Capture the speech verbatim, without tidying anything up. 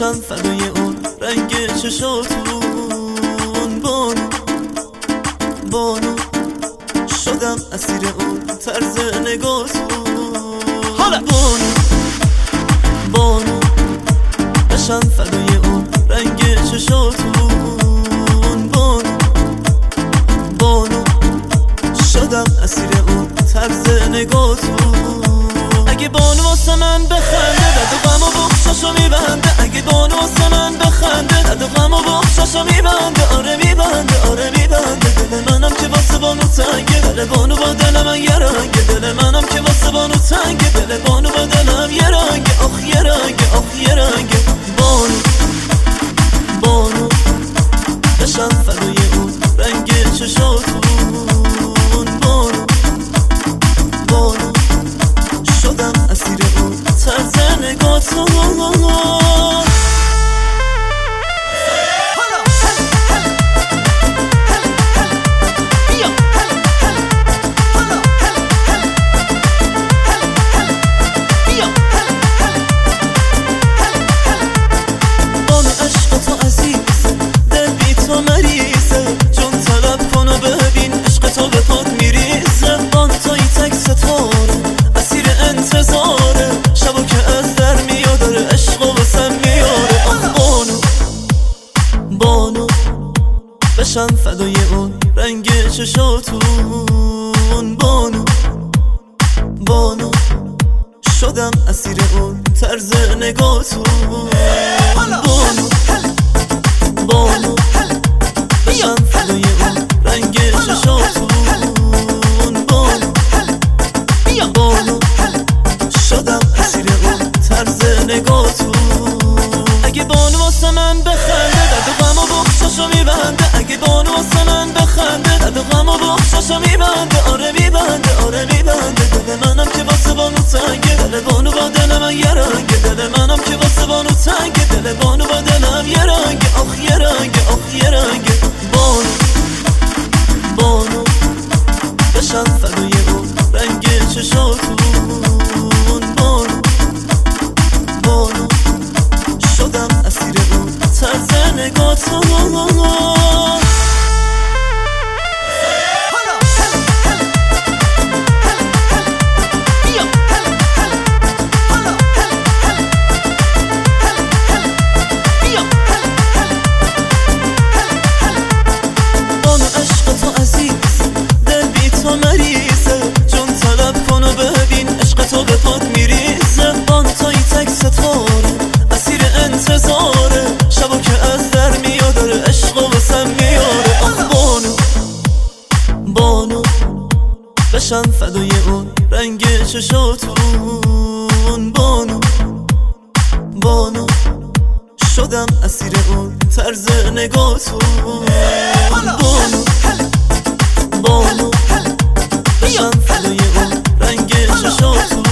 بشم فدای اون رنگ چشاتون. بانو بانو شدم اسیر اون طرز نگاتون. بانو بانو بشم فدای اون رنگ چشاتون. بانو بانو شدم اسیر اون طرز نگاتون. اگه بانو واسه من بخنده دد و غم و بخشاشو میبنده. اگه بانو واسه من بخنده دد و غم و بخشاشو میبنده. آره میبنده آره میبنده. دل منم که واسه بانو تنگه، دل بانو با دل من یه رنگه. دل منم که واسه بانو تنگه، دل بانو با دلم یه رنگه. آخ یه رنگه آخ یه رنگه. بانو بانو بشم فدای اون رنگ چشاتون. بانو بانو شدم اسیر اون طرز نگاتون. بشم فدای اون رنگ چشاتون. بانو بانو شدم اسیر اون طرز نگاتون. بانو بانو بشم فدای اون رنگ چشاتون. بانو بانو شدم اسیر اون طرز نگاتون. اگه بانو واسه من بخنده دد و غم و بخشاشو میبنده. اگه بانو واسه من بخنده دد و غم و بخشاشو میبنده. آره میبنده آره میبنده. دل منم که واسه بانو تنگه، دل بانو با دل من یه رنگه. دل منم که واسه بانو تنگه، دل بانو با دلم یه رنگه. آخ یه رنگه آخ یه رنگه. بانو بانو بشم فدای اون رنگ چشاتون. بانو بانو شدم اسیر اون طرز نگاتون. بانو عشق تو عزیز دل بی تو مریضه. جون طلب کن و ببین عشق تو به پات میریزه. بانو توی تک ستاره اسیر انتظاره. شبا که از در میاد داره عشق و واسم میاره. آخ بانو بانو بشم فدای اون رنگ چشاتون. بانو بانو شدم اسیر اون طرز نگاتون. بانو بانو بشم فدای اون رنگ چشاتون.